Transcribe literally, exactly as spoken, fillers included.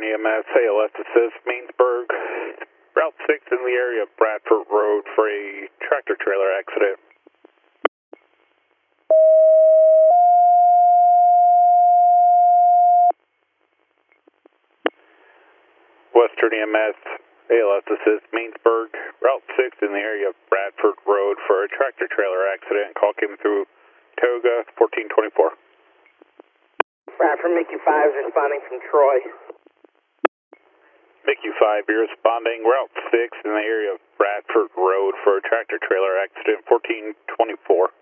Western E M S, A L S assist, Meansburg, Route six in the area of Bradford Road for a tractor trailer accident. Western E M S, A L S assist, Meansburg, Route six in the area of Bradford Road for a tractor trailer accident. Call came through Toga, fourteen twenty-four. Bradford, Mickey five is responding from Troy. Mickey five, you're responding, Route six in the area of Bradford Road for a tractor trailer accident, fourteen twenty-four.